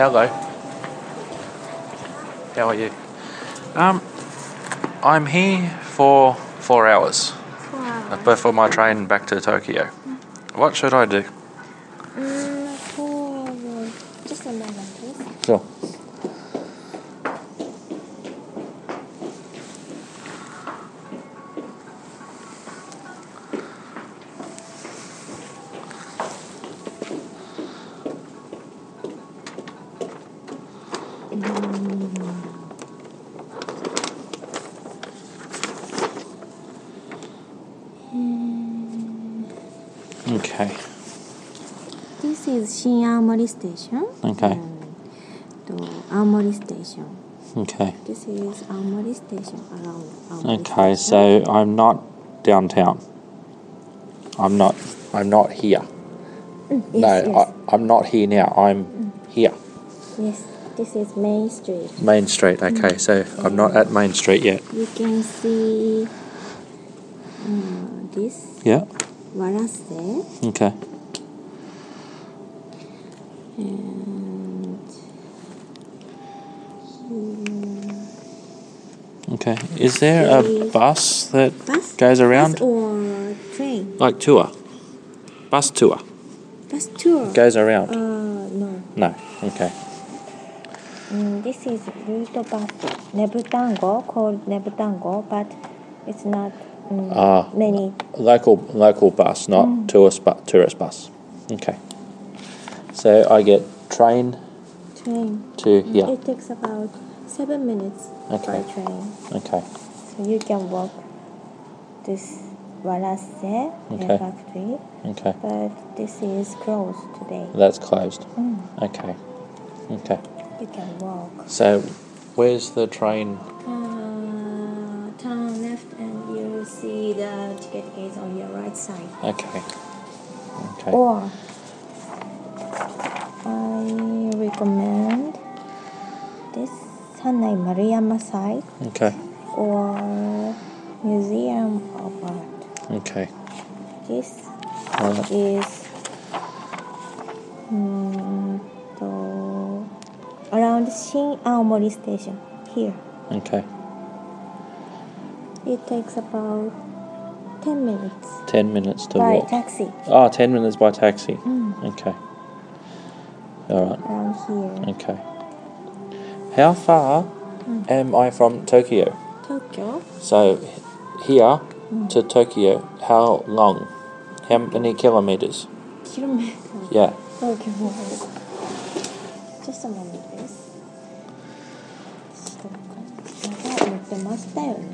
Hello. How are you? I'm here for 4 hours. 4 hours. Before my train back to Tokyo. What should I do? 4 hours. Just a moment, please. Sure. Okay. This is Shin-Aomori Station. Okay. Aomori Station. Okay. This is Aomori Station around Aomori Okay, Station. so I'm not downtown. I'm not here. Yes. I'm not here now. I'm here. Yes, this is Main Street. Main Street. Okay, so I'm not at Main Street yet. You can see this Yeah. Warase Okay. and Okay. Is there a bus that goes around? Bus or train? Like tour? Bus tour. Bus tour. Goes around? No. No. Okay. This is route bus Nebutango, called Nebutango, but it's not many. Local bus, not tourist bus. Okay. So I get train to here. It takes about 7 minutes by train. Okay. So you can walk this Warase factory. Okay. But this is closed today. That's closed. Okay. Okay. You can walk. So where's the train? Turn left and you'll see the ticket gate on your right side. Okay. Okay. Or I recommend this Sanai Maruyama side Okay. or Museum of Art. Okay. This Alright. is around Shin-Aomori Station here. Okay. It takes about 10 minutes 10 minutes to by walk. taxi 10 minutes by taxi. Okay. Alright. around here. Okay. How far am I from Tokyo? Tokyo? So here to Tokyo, how long? How many kilometers? Kilometers. Yeah. Okay. Just a moment, please. 長持ってましたよね。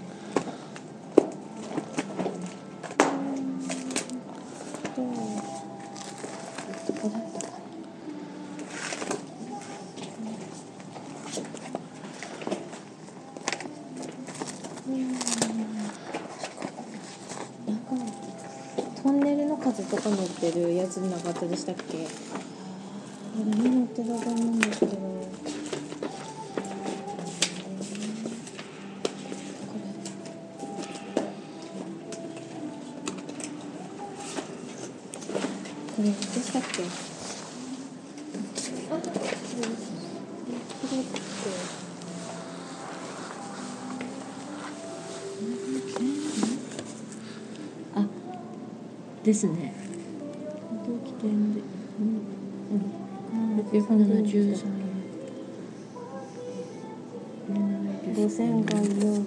どこだったかな。なんかトンネルの数とか載ってるやつなかったでしたっけ？あれに載ってたと思うんですけど。これでしたっけ？ですね。起点で、673円。5000が4。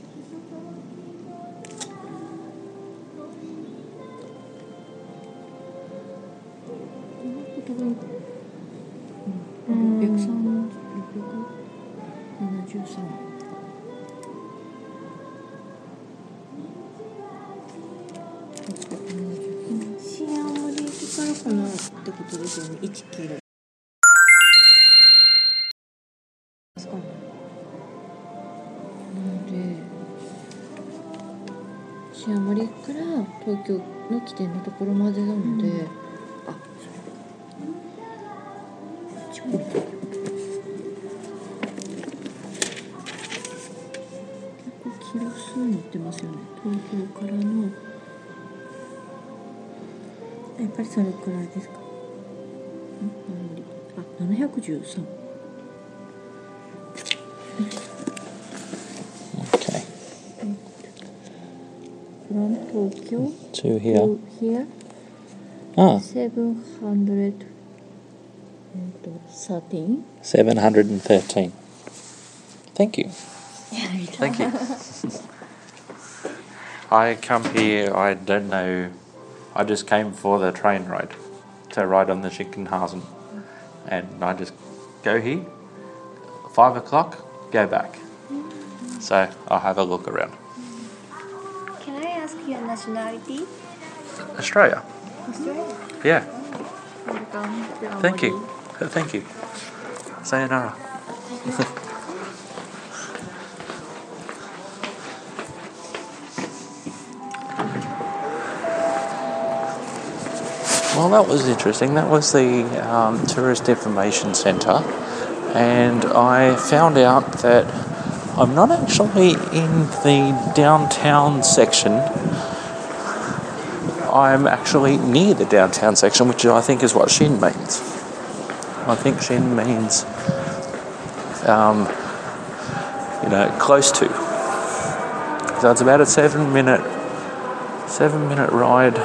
シン・アオモリ駅からかなってことですよね。1キロですかね。なのでシン・アオモリから東京の起点のところまでなので、結構キロ数乗ってますよね。東京からのやっぱりそれくらいですか。 713 Okay. from Tokyo To here. to here Ah, 713. 713. Thank you. Thank you. I come here, I don't know, I just came for the train ride, to ride on the Shinkansen. And I just go here, 5 o'clock, go back. So I'll have a look around. Can I ask your nationality? Australia. Australia. Yeah. Welcome to Thank you. Aomori. Thank you. Sayonara. Well, that was interesting. That was the Tourist Information Centre, and I found out that I'm not actually in the downtown section. I'm actually near the downtown section, which I think is what Shin means. I think Shin means, close to. So it's about a 7-minute ride.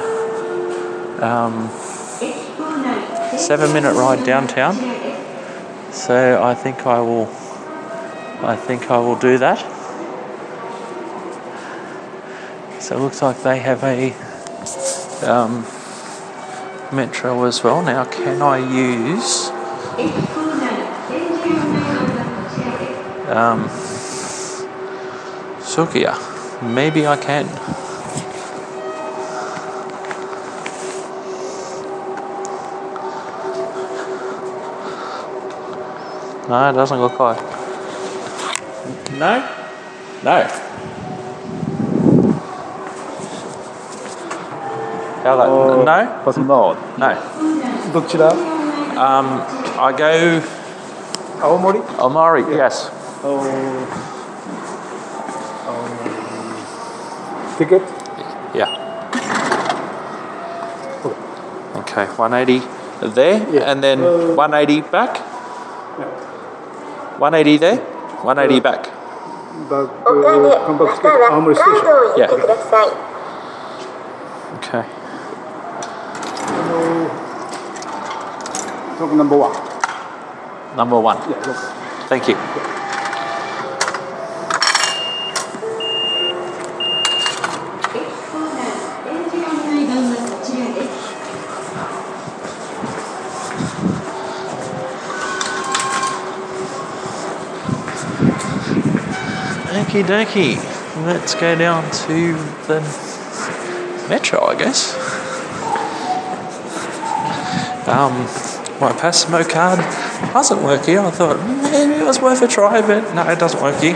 7-minute ride downtown. So I think I will do that. So it looks like they have a metro as well. Now, can I use Sukiya? Maybe I can. No, it doesn't look like. No? No. Hello. No? No. No. どちら I go 青森 Omari, yes. Ticket? Yeah. Okay, 180 there, Yeah. and then 180 back. 180 there, 180 back. Back, come back to Aomori Station. Yeah. Okay. Talk number 1. Number 1. Yeah, yes. Thank you. Okie dokie. Let's go down to the metro, I guess. My Passimo card doesn't work here. I thought maybe it was worth a try, but no, it doesn't work here.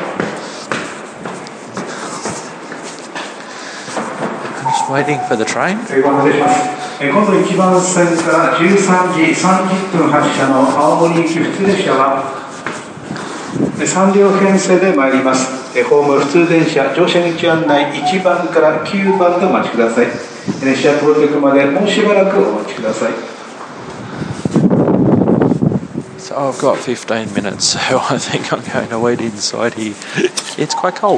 I'm just waiting for the train. ご案内します。今度1番線から13時30分発車の青森行き普通列車は3両編成で参ります。ホーム普通電車乗車口案内1番から9番でお待ちください。列車到着までもうしばらくお待ちください。 So I've got 15 minutes, so I think I'm going to wait inside here. It's quite cold.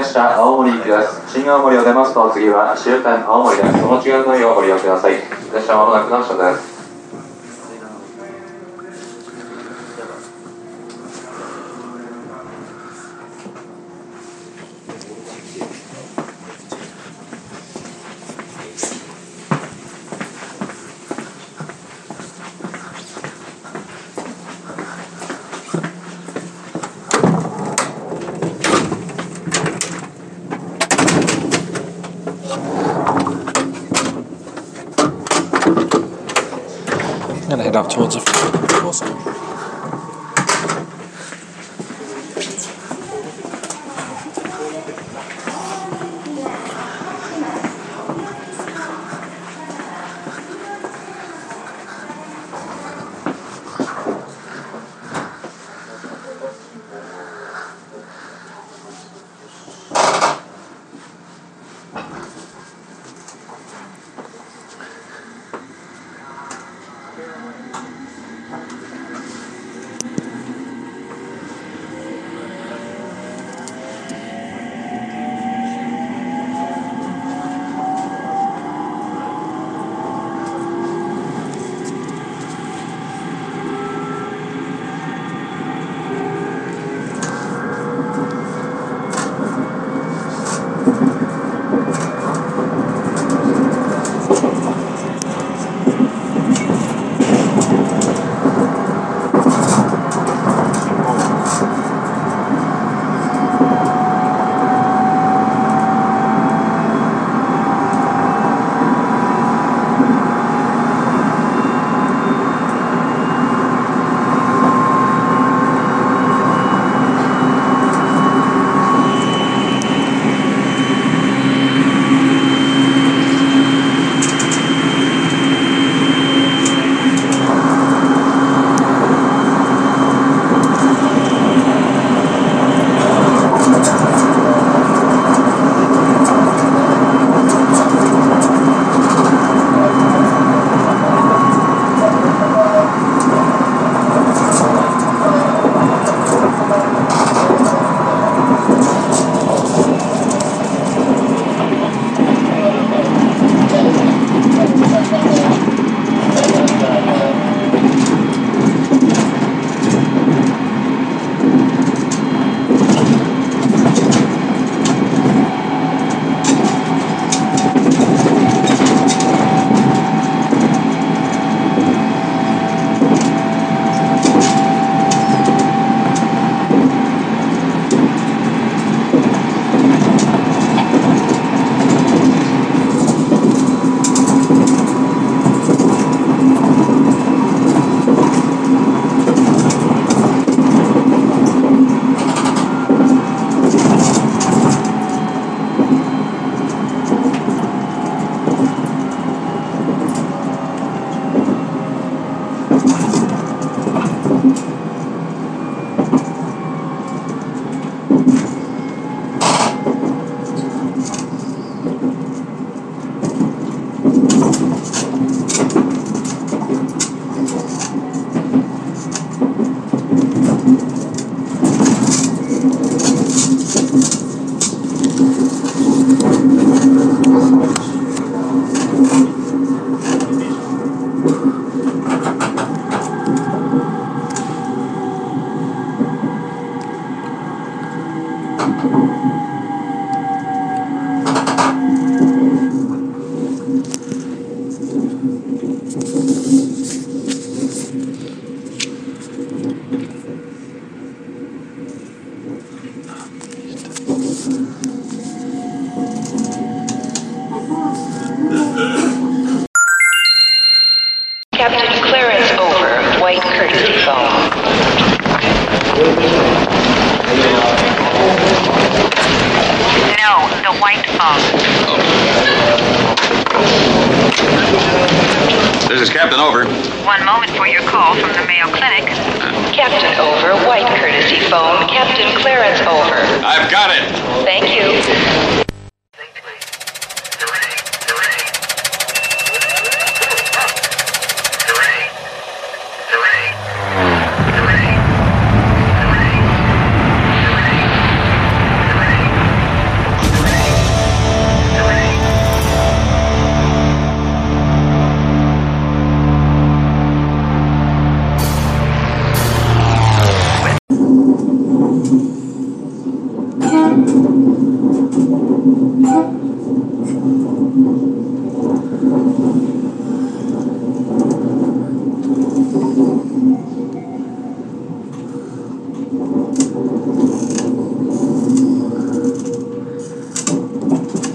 列車青森行きです。新青森を出ますと次は終点青森です。お間違いのないようご利用ください。列車はまもなく発車です。 I'm gonna head up towards the front. Awesome. Captain clearance over. White courtesy phone. No, the white phone. This is Captain Over. One moment for your call from the Mayo Clinic. Captain Over, white courtesy phone. Captain clearance over. I've got it. Thank you.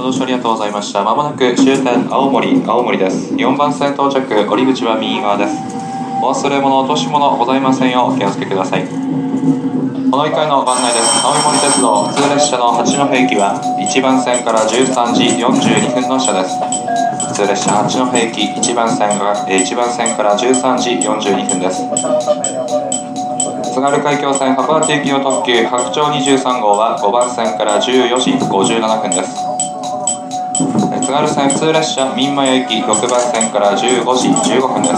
ご乗車ありがとうございました。まもなく終点青森です。4番線到着、降り口は右側です。お忘れ物、落とし物ございませんようお気をつけください。お乗り換えのご案内です。青森鉄道普通列車の八戸駅は1番線から13時42分の車です。普通列車八戸駅1番線から13時42分です。津軽海峡線函館行きの特急白鳥23号は5番線から14時57分です。津軽線普通列車三厩駅6番線から15時15分です。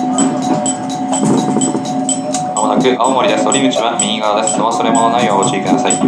まもなく青森です。降り口は右側です。お忘れ物ないようご注意ください。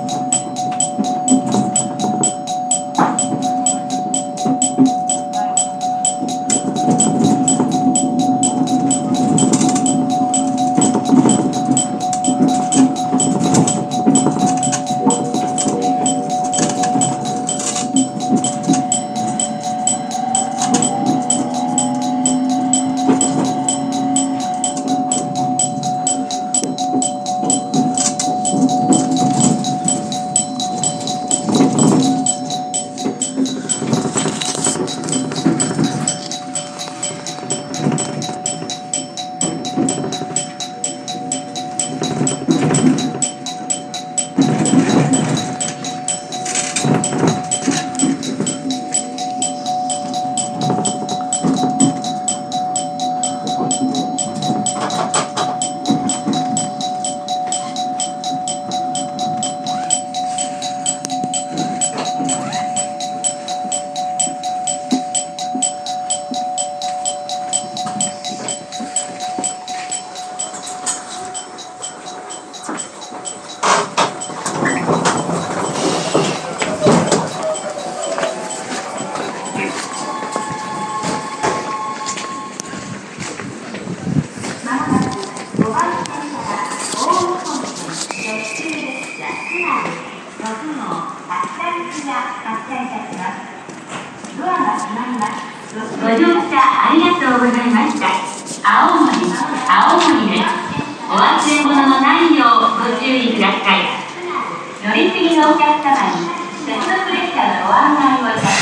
ご乗車ありがとうございました。青森です。お忘れ物のないようご注意ください。乗り継ぎのお客様に接続列車のご案内をいたします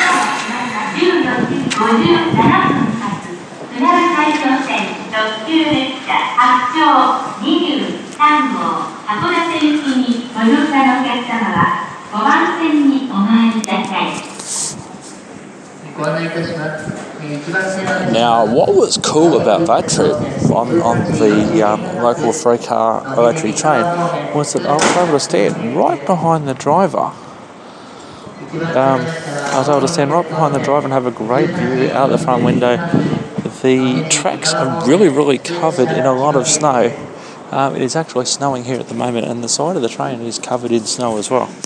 。14時57分発津軽海峡線特急列車白鳥23号函館行きにご乗車のお客様は5番線にお参りください。 Now, what was cool about that trip on the local 3-car electric train was that I was able to stand right behind the driver. I was able to stand right behind the driver and have a great view out the front window. The tracks are really, really covered in a lot of snow. It is actually snowing here at the moment, and the side of the train is covered in snow as well.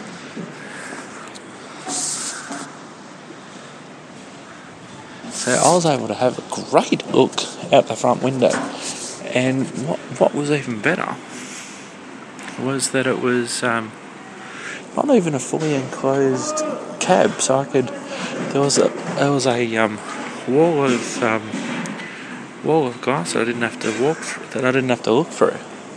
So I was able to have a great look out the front window, and what was even better was that it was not even a fully enclosed cab, so there was a wall of glass that I didn't have to walk through, that I didn't have to look through.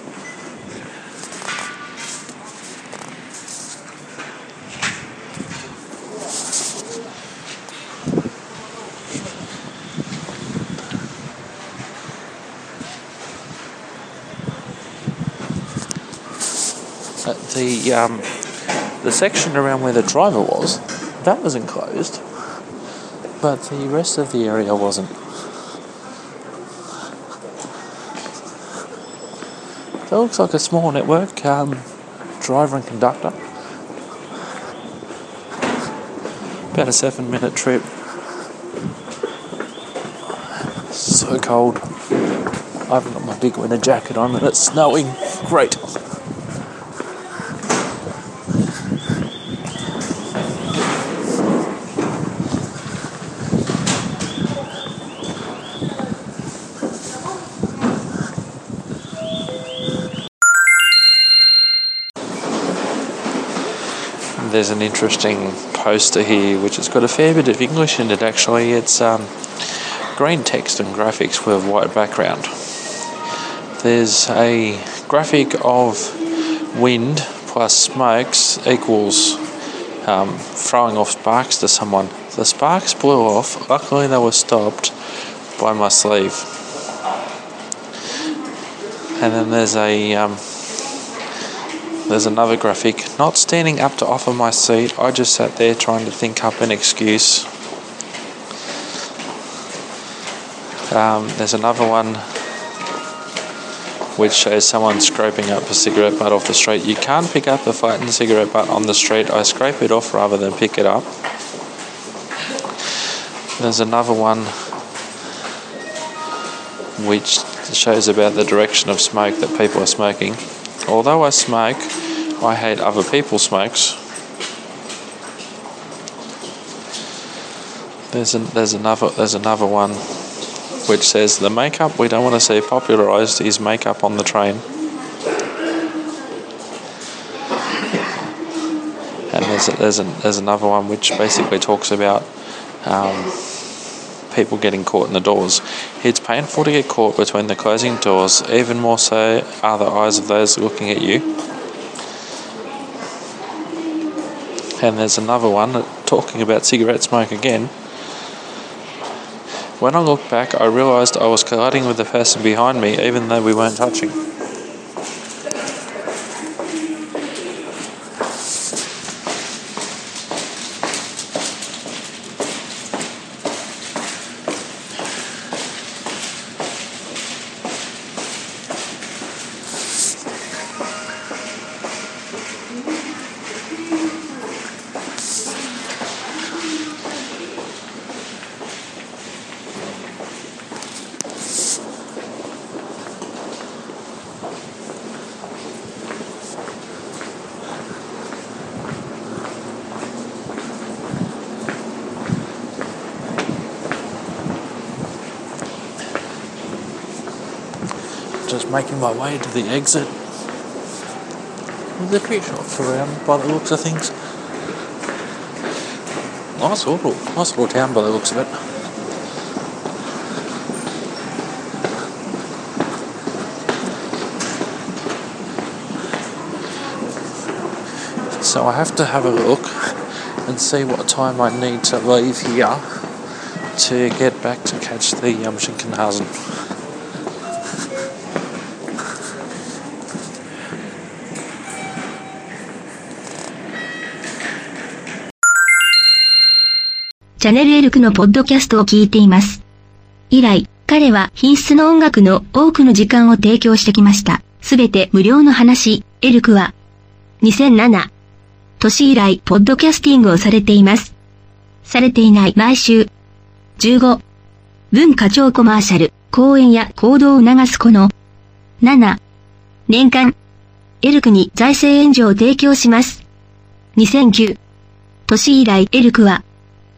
The section around where the driver was, that was enclosed, but the rest of the area wasn't. So it looks like a small network, driver and conductor. About a 7-minute trip. So cold. I haven't got my big winter jacket on and it's snowing. Great. There's an interesting poster here which has got a fair bit of English in it actually. It's green text and graphics with white background. There's a graphic of wind plus smokes equals throwing off sparks to someone. The sparks blew off. Luckily they were stopped by my sleeve. And then there's another graphic. Not standing up to offer my seat. I just sat there trying to think up an excuse. There's another one which shows someone scraping up a cigarette butt off the street. You can't pick up a flattened cigarette butt on the street. I scrape it off rather than pick it up. There's another one which shows about the direction of smoke that people are smoking. Although I smoke, I hate other people's smokes. There's another one which says the makeup we don't want to see popularised is makeup on the train. And there's another one which basically talks about people getting caught in the doors. It's painful to get caught between the closing doors, even more so are the eyes of those looking at you. And there's another one talking about cigarette smoke again. When I looked back, I realised I was colliding with the person behind me, even though we weren't touching. Just making my way to the exit. There's a few shops around by the looks of things. Nice little town by the looks of it. So I have to have a look and see what time I need to leave here to get back to catch the Shinkansen. チャネルエルクのポッドキャストを聞いています。以来、彼は品質の音楽の多くの時間を提供してきました。すべて無料の話、エルクは2007年以来ポッドキャスティングをされています。されていない毎週15文化庁コマーシャル、講演や行動を促すこの7年間エルクに財政援助を提供します。2009年以来エルクは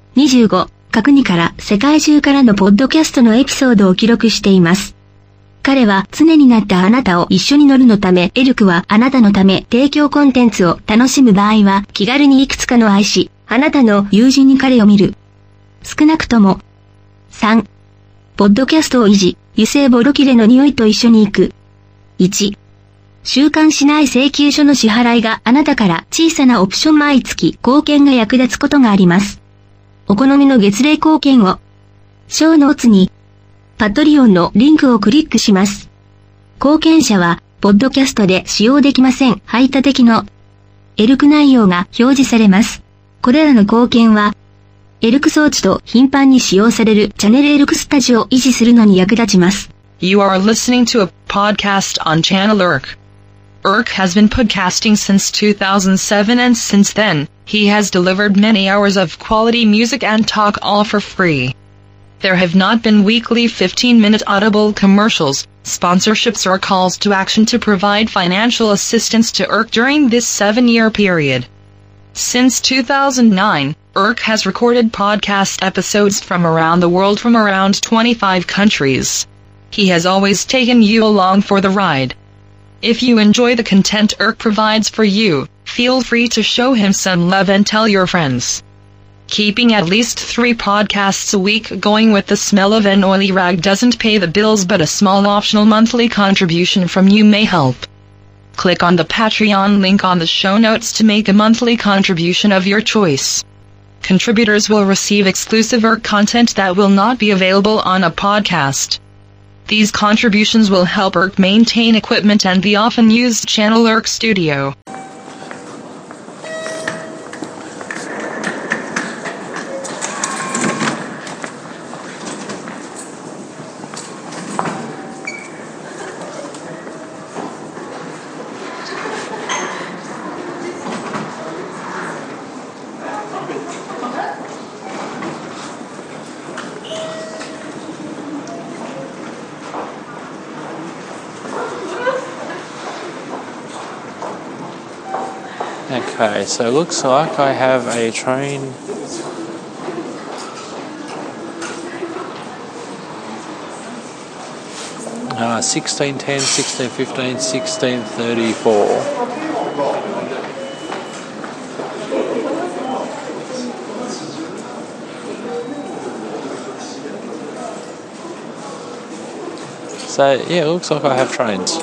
25国から世界中からのポッドキャストのエピソードを記録しています。彼は常になったあなたを一緒に乗るのため、エルクはあなたのため提供コンテンツを楽しむ場合は気軽にいくつかの愛し、あなたの友人に彼を見る。少なくとも3ポッドキャストを維持、油性ボロキレの匂いと一緒に行く。1週刊しない請求書の支払いがあなたから小さなオプション毎月貢献が役立つことがあります。お好みの月例貢献を。ショーノーツに、パトリオンのリンクをクリックします。貢献者は、ポッドキャストで使用できません。排他的の、エルク内容が表示されます。これらの貢献は、エルク装置と頻繁に使用されるチャネルエルクスタジオを維持するのに役立ちます。 You are listening to a podcast on Channel ERK.ERK has been podcasting since 2007 and since then, he has delivered many hours of quality music and talk all for free. There have not been weekly 15-minute audible commercials, sponsorships or calls to action to provide financial assistance to ERK during this 7-year period. Since 2009, ERK has recorded podcast episodes from around the world from around 25 countries. He has always taken you along for the ride.If you enjoy the content ERK provides for you, feel free to show him some love and tell your friends. Keeping at least 3 podcasts a week going with the smell of an oily rag doesn't pay the bills, but a small optional monthly contribution from you may help. Click on the Patreon link on the show notes to make a monthly contribution of your choice. Contributors will receive exclusive ERK content that will not be available on a podcast. These contributions will help ERK maintain equipment and the often used channel ERK Studio. Okay, so it looks like I have a train. Uh, 16:10, 16:15, 16:34. So yeah, it looks like I have trains.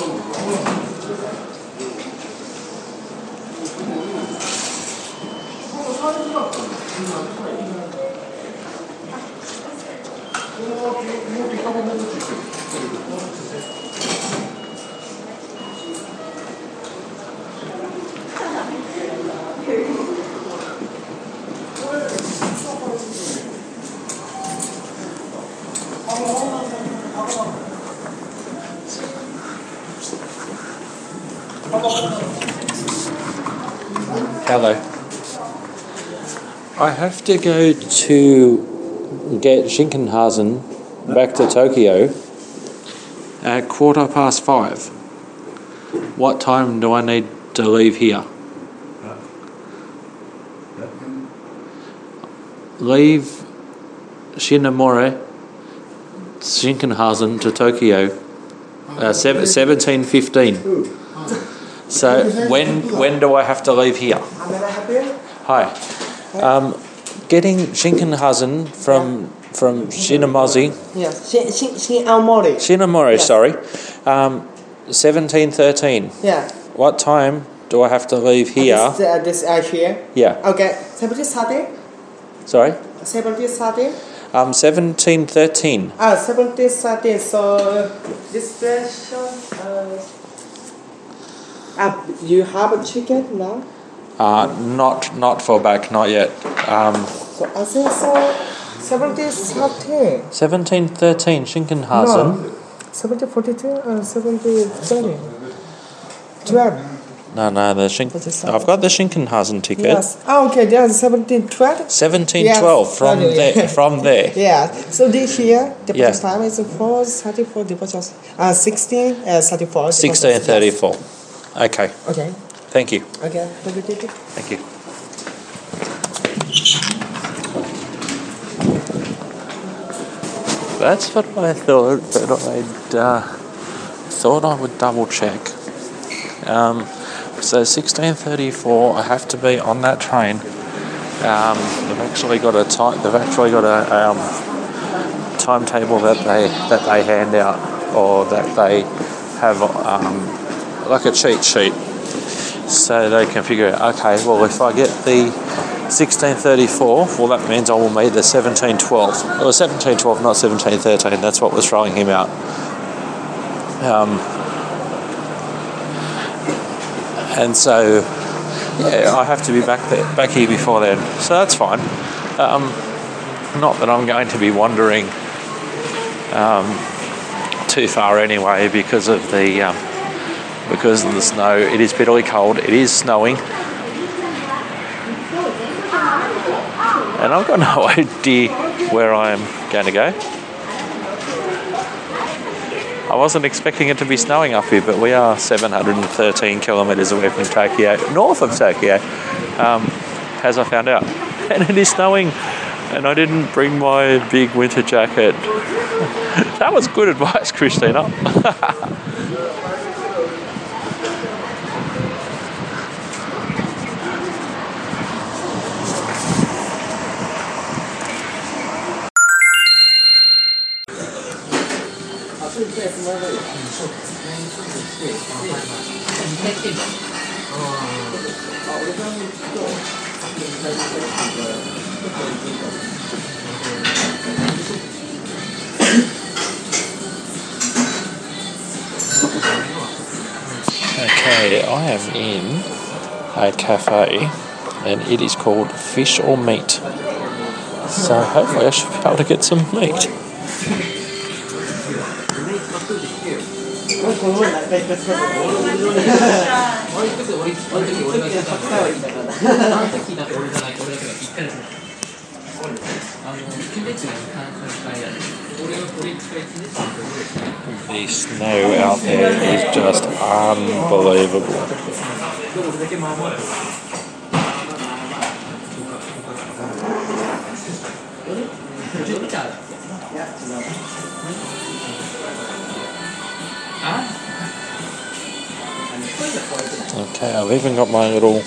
Hello. I have to go to get Shinkansen back to Tokyo at 5:15. What time do I need to leave here? Leave Shinomori Shinkansen to Tokyo 17:15. So when do I have to leave here? Hi. Getting Shinkansen from Shinomori. Yes, Shinomori. Shinomori, yes. Sorry. 17:13. Yeah. What time do I have to leave here? This here. Yeah. Okay. 17:30. Sorry. 17:30. 17:13. 17:30. So this station. You have a ticket now? Not for back, not yet. So I think so. 17:13. 17:13 Shinkansen. No. 17:42 and 17:30. 12. No, I've got the Shinkansen ticket. Yes. Oh, okay. There's 17:12. 17:12 yes. from there. From there. Yeah. So this here, the Yeah. time is 4:34 departures. 16:34. 16:34. Okay. Okay. Thank you. Okay. Have a good day. Thank you. That's what I thought, but I thought I would double check. So 16:34, I have to be on that train. They've actually got a timetable that they hand out, or that they have like a cheat sheet, so they can figure out. Okay, well, if I get the 16:34, well, that means I will meet the 17:12. Well, 17:12, not 17:13. That's what was throwing him out. And so, yeah, I have to be back here before then. So that's fine. Not that I'm going to be wandering too far anyway because of the snow. It is bitterly cold. It is snowing. And I've got no idea where I'm going to go. I wasn't expecting it to be snowing up here, but we are 713 kilometres away from Tokyo, north of Tokyo, as I found out. And it is snowing, and I didn't bring my big winter jacket. That was good advice, Christina. Okay, I am in a cafe and it is called Fish or Meat. So hopefully I should be able to get some meat. The snow out there is just unbelievable. Okay, I've even got my little...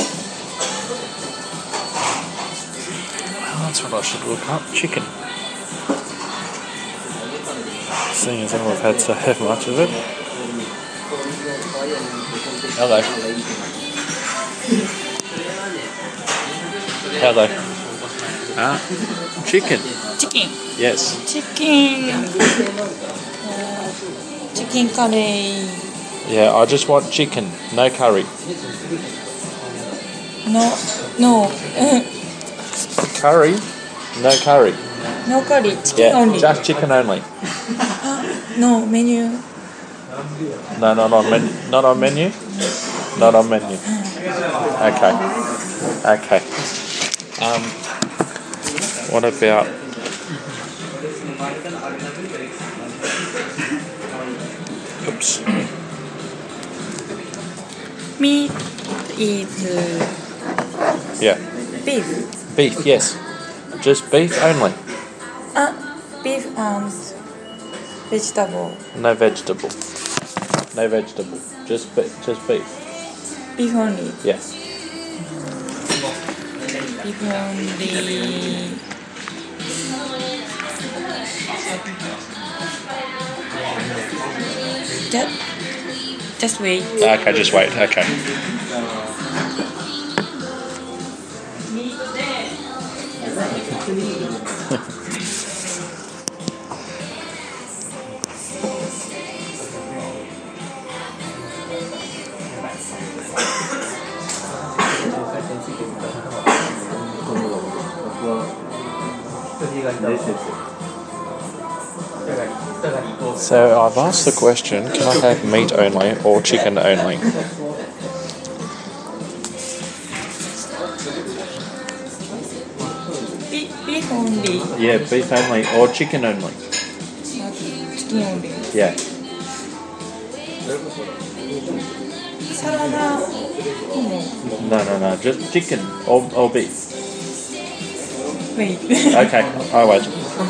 That's what I should look up. Chicken. Seeing as I've had so much of it. Hello. Hello. Chicken. Chicken. Yes. Chicken. Chicken curry. Yeah, I just want chicken, no curry. No. Curry? No curry. No curry. Chicken Yeah, only. just chicken only. No menu. No, not on menu. Not on menu. Not on menu. Okay. Okay. What about? Oops. Meat is Yeah. beef. Beef. Yes. Just beef only. Beef and vegetable. No vegetable. No vegetable. Just beef. Just beef. Beef only. Yes. Beef only. Just wait. Okay, just wait. Okay. So I've asked the question, can I have meat only or chicken only? Beef only. Yeah, beef only or chicken only. Chicken only. Yeah. Salad. No, just chicken or beef. Wait. Okay, I'll wait.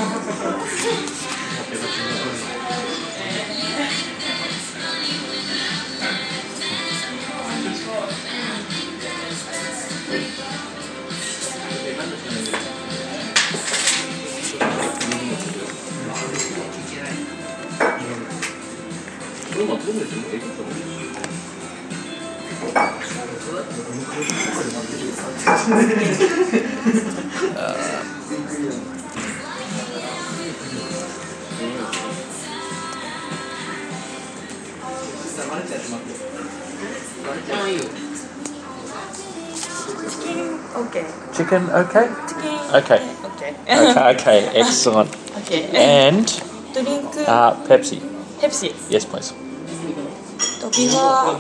Okay. Chicken okay? Chicken. Okay. Okay, excellent. Okay. And Drink. Pepsi. Pepsi. Yes, please. Before.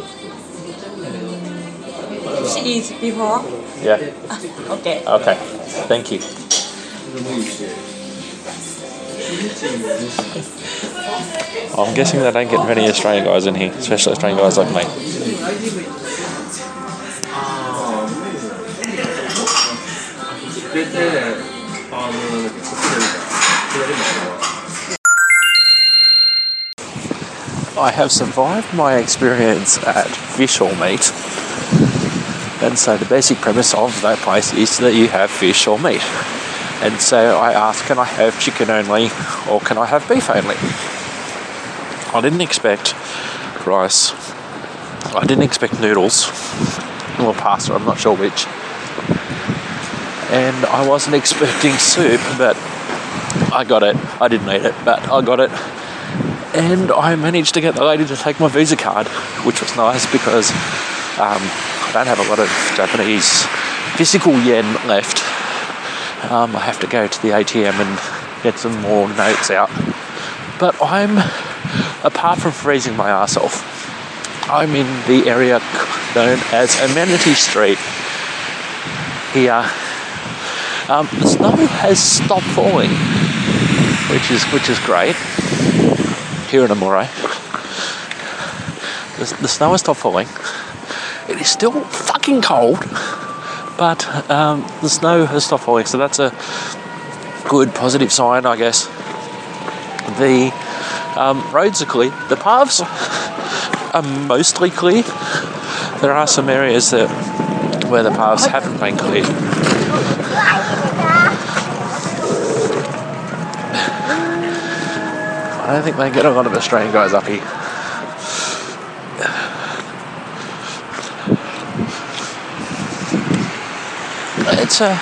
She is before. Yeah. Okay. Okay. Thank you. I'm guessing they don't get many Australian guys in here, especially Australian guys like me. I have survived my experience at Fish or Meat, and so the basic premise of that place is that you have fish or meat. And so I asked, can I have chicken only or can I have beef only? I didn't expect rice, I didn't expect noodles or pasta, I'm not sure which. And I wasn't expecting soup, but I got it. I didn't eat it, but I got it. And I managed to get the lady to take my Visa card, which was nice because I don't have a lot of Japanese physical yen left. I have to go to the ATM and get some more notes out. But apart from freezing my ass off, I'm in the area known as Amenity Street here. The snow has stopped falling, which is great. Here in Amore, the snow has stopped falling. It is still fucking cold, but the snow has stopped falling, so that's a good positive sign, I guess. The roads are clear. The paths are mostly clear. There are some areas where the paths haven't been cleared. I don't think they get a lot of Australian guys up here. It's a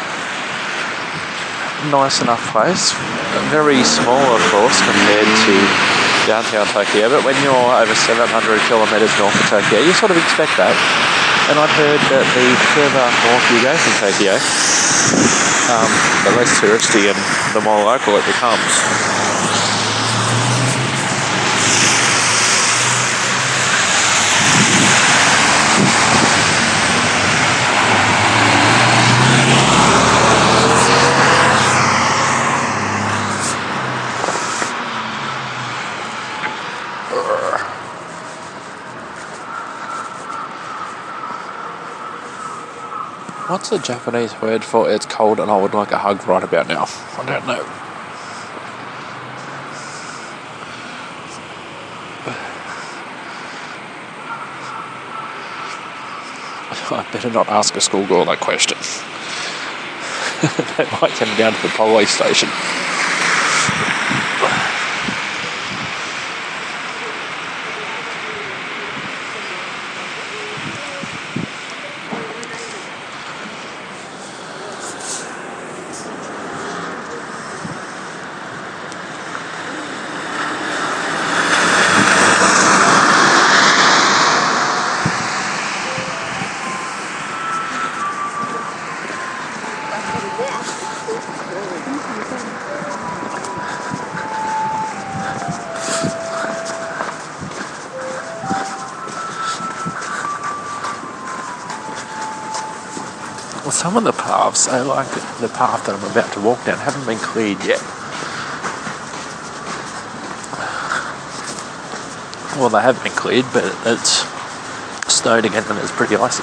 nice enough place. Very small, of course, compared to downtown Tokyo, but when you're over 700 kilometres north of Tokyo, you sort of expect that. And I've heard that the further north you go from Tokyo, the less touristy and the more local it becomes. What's the Japanese word for it's cold and I would like a hug right about now? I don't know. I better not ask a schoolgirl that question. They might come down to the police station. Some of the paths, like the path that I'm about to walk down, haven't been cleared yet. Well, they have been cleared, but it's snowed again and it's pretty icy.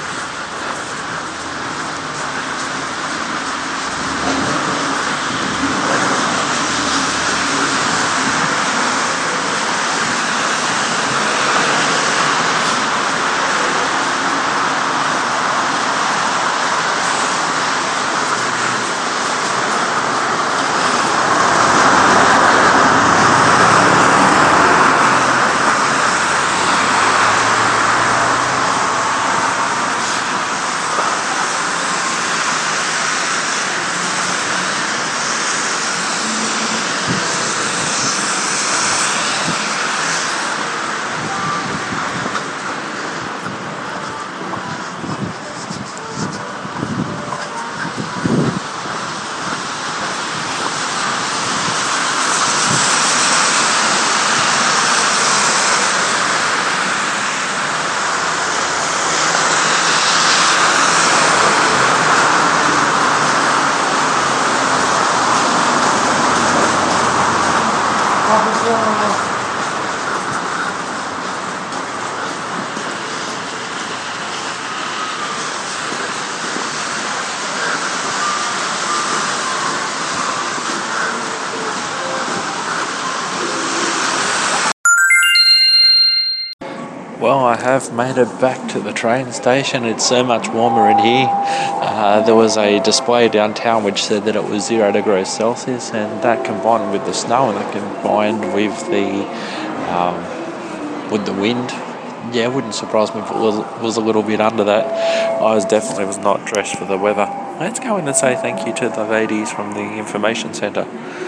Well, I have made it back to the train station. It's so much warmer in here. There was a display downtown which said that it was 0 degrees Celsius, and that combined with the snow and that combined with the wind Yeah, it wouldn't surprise me if it was a little bit under that. I definitely was not dressed for the weather. Let's go in and say thank you to the ladies from the information centre.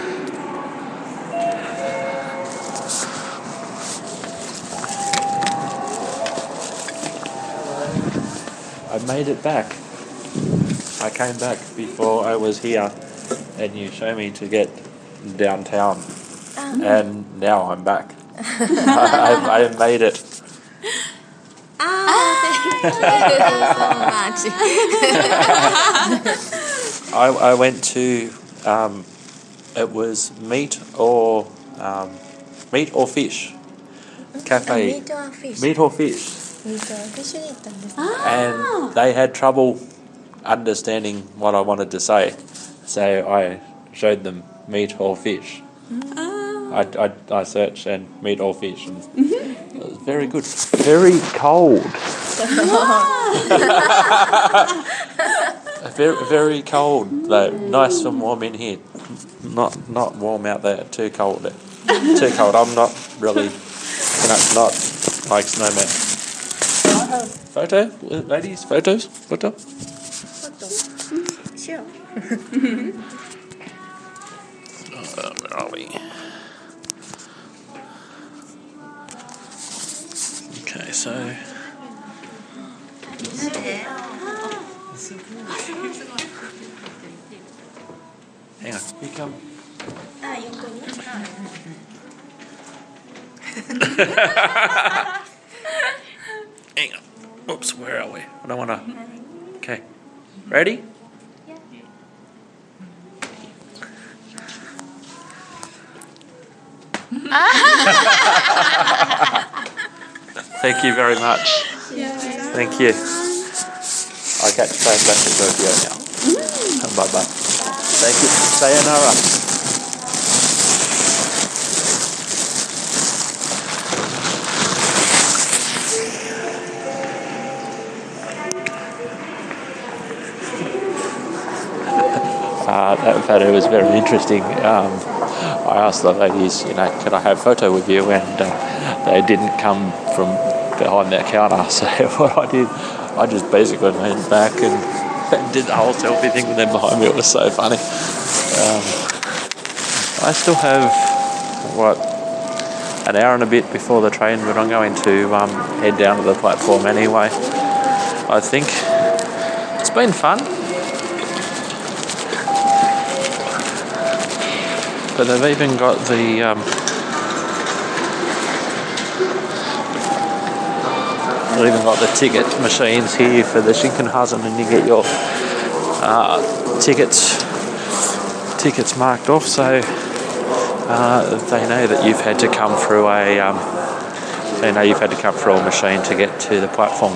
I made it back. I came back before I was here, and you showed me to get downtown, and now I'm back. I made it. Thank you so much. I went to it was meat or fish cafe. Meat or fish. Meat or fish. ミートフィッシュに行ったんです。 And they had trouble understanding what I wanted to say, so I showed them meat or fish. I searched and meat or fish, and it was very good. Very cold. very cold though. Nice and warm in here. Not warm out there. Too cold. Too cold. I'm not really, not like snowman. Photo, ladies, photos, photo. Sure. Where are we? Okay, so. Hang on, you come. Hang on. Oops, where are we? I don't want to. Okay. Ready? Thank you very much. Thank you. I catch train back to Tokyo now. Bye bye. Thank you. Sayonara. That photo was very interesting. I asked the ladies, could I have a photo with you? And they didn't come from behind their counter. So what I did, I just basically leaned back and did the whole selfie thing with them behind me. It was so funny. I still have, an hour and a bit before the train, but I'm going to head down to the platform anyway. I think it's been fun. But they've even got the ticket machines here for the Shinkansen, and you get your tickets marked off, so they know that you've had to come through a machine to get to the platform.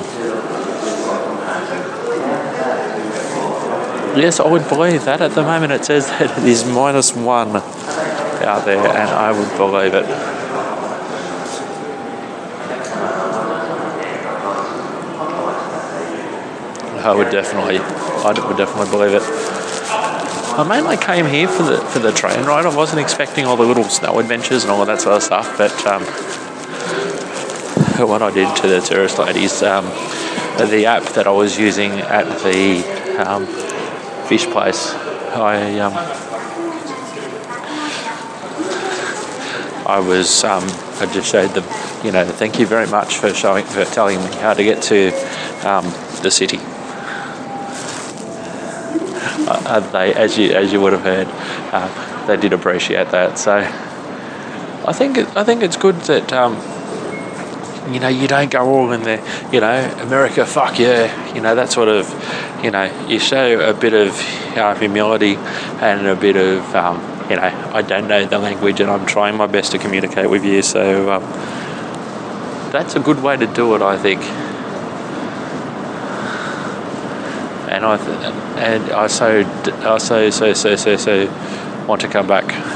Yes, I would believe that. At the moment it says that it is -1 out there, and I would believe it. I would definitely believe it. I mainly came here for the train ride. I wasn't expecting all the little snow adventures and all of that sort of stuff, but what I did to the tourist ladies, the app that I was using at the fish place, I just showed them, thank you very much for telling me how to get to the city. They, as you would have heard, they did appreciate that. So I think it's good that you don't go all in there, America, fuck yeah, that sort of, you show a bit of humility and a bit of, I don't know the language and I'm trying my best to communicate with you, so that's a good way to do it, I think. And I so want to come back